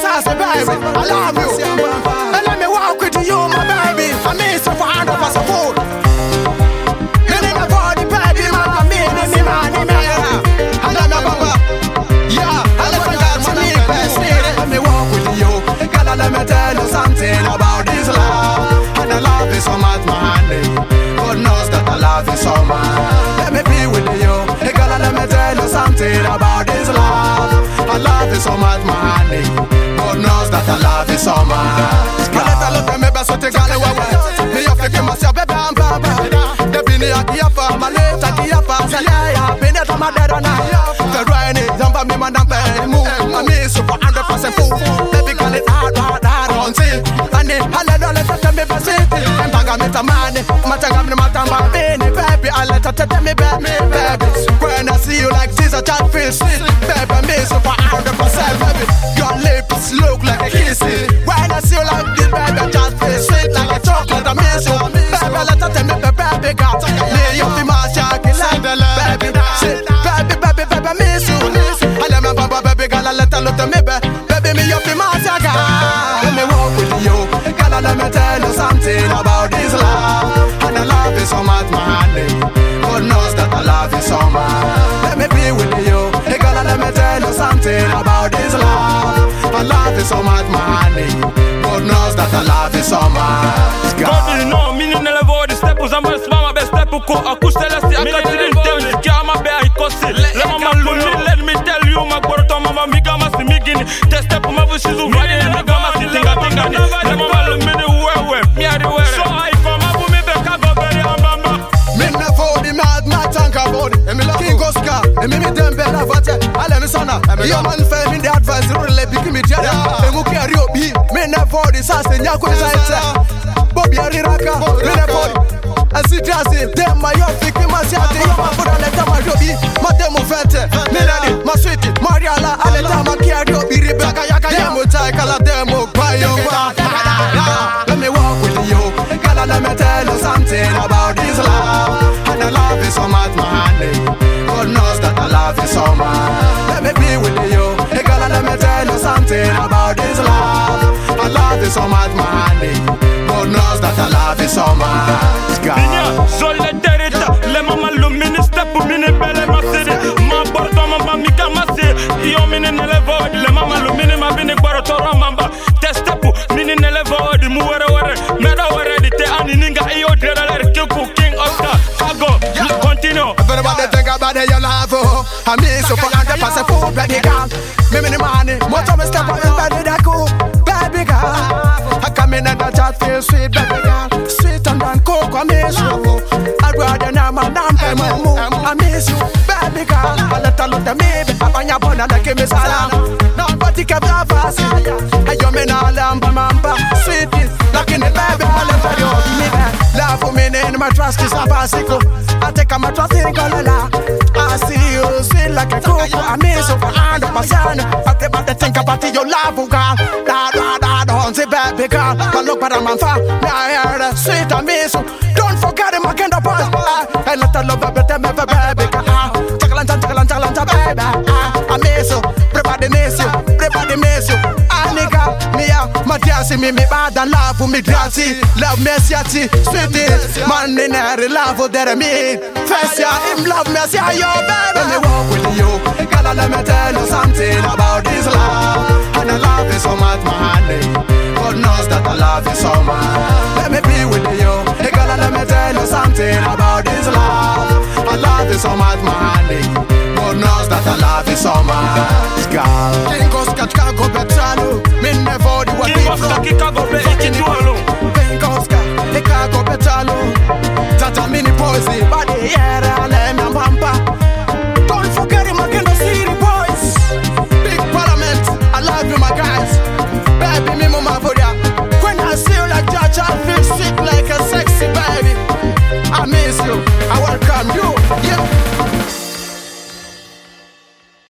sassy baby, I love you. And let me walk with you, my baby. I miss you for 100% food. And in the body, baby, man, me. And I'm a papa. Yeah, I let me dance to me, let me walk with you. Girl, let me tell you something about this love. And I love you so much, my honey. God knows that I love you so much. Let me be with you. Girl, let me tell you something about this love. I love you so much, my honey. God knows that I love you so much. I let her look at me, but so take all the way. Me have to give myself a bam bam bam. The bini akiapa, my left akiapa. Saya, bini to my dad and I. The rainy, jump me man and bang move. I miss you for 100% fool. Baby, call it hard on see. And then I let her tell me basi. And baga me tamani, matanga me matamba bini baby. I let her tell me baby. When I see you like this, I just feel sweet. Baby, I miss you for 100%, baby. Your lips look like a kissy. When I see you like this, baby, I just feel sweet like a chocolate. I miss you, baby. Let her tell me baby, girl. Lay your feet, my shaggy like baby, baby, I miss you. I let my baby girl, I let her look at me, baby, me your feet, my shaggy. Let me walk with you, girl. Let me tell you something about this love. And I love you so much, my honey. God knows that I love you so much. Let me be with you, girl. Let me tell you something about this love. I love you so much, my honey. God knows that I love you so much. God, you know, me in the level the step was a must, my best step. I could tell us, I can't tell you, Kama Bear, let me tell you, my brother, Mama Miga, Massy Migin, the step of my wishes, running in the Gamma, sitting up in the Mama, minute where, me are the way. So I come up with me back, I go very Bamba. Minna for the mad, my tank about it. King Oscar, and me Dembella, I let me son. Your man fell in the advice, really picking me jet. And who carry your beat, Minna for the sass and Yako Bobby Ariraka, Minna for it. I see Jazzy, them my young picking my shot. You want to let them be my demo fete, Melody, my sweetie, Mariala, I let them carry your beat, Rebecca, Yakayamu, Taikala, demo, Bayo. Let me walk with you, girl, let me tell you something about this love. And I love you so much, my honey. God knows that I love you so much. Let me be with you, girl, let me tell you something about this love. I love you so much, my honey. God knows that I love you so much. Solidarité, les mamas lumini step mini belle ma city. Ma porto mamba mika masi. Io mini nelle vodi, le mama lumini ma bini barato mamba. Te step mini nelle vodi, muere ore. Mera ore di te aninga io dera le kiku King Oscar. Fago, continue. Everybody think about it, you love I miss you for 100% food, baby girl. Me mini money, more time step on your body that cool, baby girl. I come in and I just feel sweet, baby girl. Sweet and then coke, I miss you. I'd rather now my damn I miss you, baby girl. I let her look at me, I'm on your bone and I give me salam. Nobody can have us. I you mean all mamba, sweetie. Like in the baby, I let her go. Love for me in my trust is a bicycle. I take my trust in Colala. I see you sweet like a cocoa. I miss you for 100%. I think about your love, girl. Don't say baby girl. But look at my far. I hear the sweet, I miss you. Don't forget him, I can't apart. I let her love baby girl. Chakalanta, baby. I miss you. Everybody miss you. Anika, my dear, see me bad and love for me, dressy. Love me, sweetie. Man in every love for that I mean. First, him love me, see how you baby. Let me walk with you. Girl, let me tell you something about this love. And I love you so much, my honey. God knows that I love you so much. Let me be with you. Girl, let me tell you something about this love. I love you so much, my honey. God knows that I love you so much, girl. King Oscar, Chicago, Betrano. Me never do what we from.